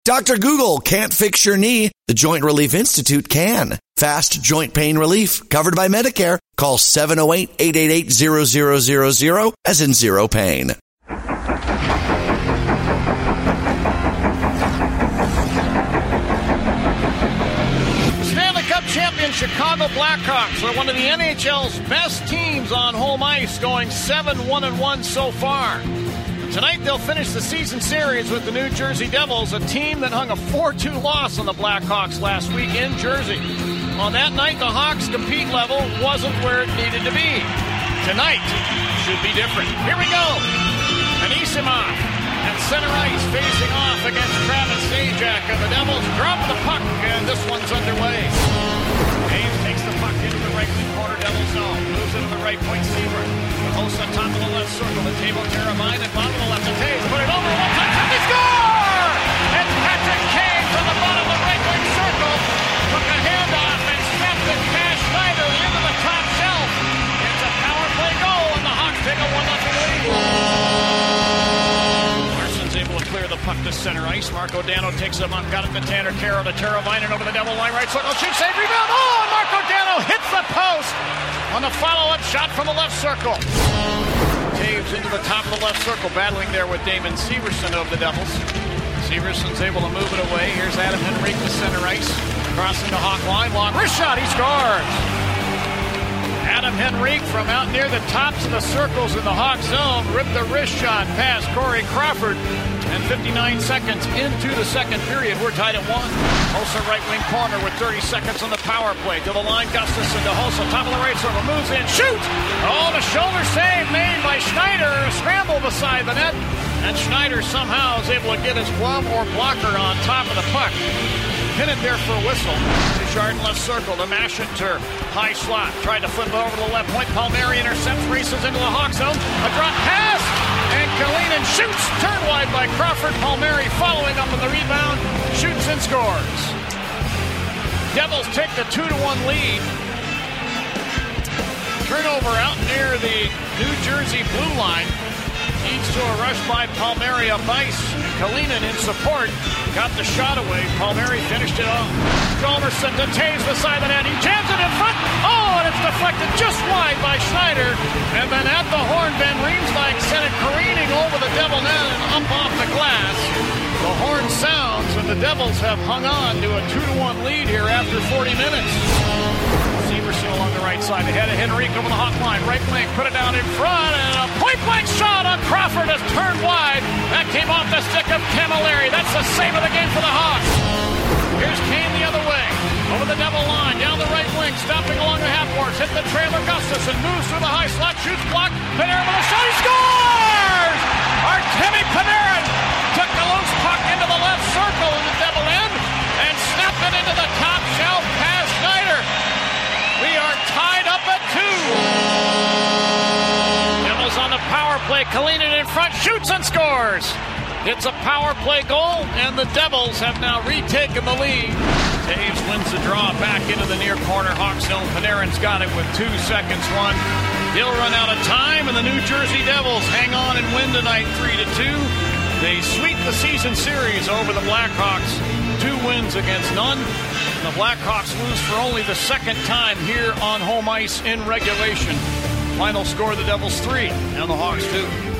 Dr. Google can't fix your knee. The Joint Relief Institute can. Fast joint pain relief, covered by Medicare. Call 708-888-0000, as in zero pain. Stanley Cup champion Chicago Blackhawks are one of the NHL's best teams on home ice, going 7-1-1 so far. Tonight they'll finish the season series with the New Jersey Devils, a team that hung a 4-2 loss on the Blackhawks last week in Jersey. On that night, the Hawks' compete level wasn't where it needed to be. Tonight should be different. Here we go. Anisimov at center ice facing off against Travis Zajac of the Devils. Drop the puck, and this one's underway. Hayes takes the puck into the right corner Devil zone. Moves into the right point, Seaver. The host on top of the left circle. The table, Teravainen, and bottom of the left to Taves. Put it over, one time, they score! It's Patrick Kane from the bottom of the right wing circle. Took a handoff and snapped it past Schneider into the top shelf. It's a power play goal, and the Hawks take a 1-0 lead. Larson's able to clear the puck to center ice. Marco Dano takes him up, got it to Tanner Kero to Teravainen over the Devil line, right circle, shoot, save, rebound. Oh, and Marco Dano hits the post on the follow-up shot from the left circle. Taves into the top of the left circle, battling there with Damon Severson of the Devils. Severson's able to move it away. Here's Adam Henrique to center ice. Crossing the Hawk line, long wrist shot, he scores! Adam Henrique from out near the tops of the circles in the Hawk zone ripped the wrist shot past Corey Crawford. And 59 seconds into the second period, we're tied at 1. Hossa right wing corner with 30 seconds on the power play. To the line, Gustafsson to Hossa, top of the right circle, moves in, shoot! Oh, the shoulder save made by Schneider, a scramble beside the net. And Schneider somehow is able to get his glove or blocker on top of the puck. Pin it there for a whistle. To Chardon left circle, to Mashinter, high slot. Tried to flip it over to the left point. Palmieri intercepts, races into the Hawk zone. A drop pass! And Kalinin shoots, turned wide by Crawford. Palmieri following up on the rebound, shoots and scores. Devils take the 2-1 lead. Turnover out near the New Jersey blue line. Leads to a rush by Palmieri up ice. Kalinin in support got the shot away. Palmieri finished it off. Golmerson to Taves beside the net. He jams it in front. Oh, and it's deflected just wide by Schneider. And then at the horn, Ben Riemsdyk sent it careening over the Devil net and up off the glass. The horn sounds, and the Devils have hung on to a 2-1 lead here after 40 minutes. Severson along the right side, ahead of Henrique over the Hawk line. Right wing, put it down in front, and a point-blank shot on Crawford is turned wide. That came off the stick of Camilleri. That's the save of the game for the Hawks. Here's Kane the other way. Over the Devil line, down the right wing, stopping along the half boards. Hit the trailer, Gustafsson moves through the high slot, shoots, blocked. Panarin with a shot, he scores! Artemi Panarin took the loose puck into the left circle in the Devil end and snapped it into the top shelf past Schneider. We are tied up at 2. Devils on the power play. Kalinin in front, shoots and scores. It's a power play goal, and the Devils have now retaken the lead. Taves wins the draw back into the near corner Hawk zone. Panarin's got it with 2 seconds. He'll run out of time, and the New Jersey Devils hang on and win tonight 3-2. They sweep the season series over the Blackhawks. 2 wins against none. And the Blackhawks lose for only the second time here on home ice in regulation. Final score, the Devils 3 and the Hawks 2.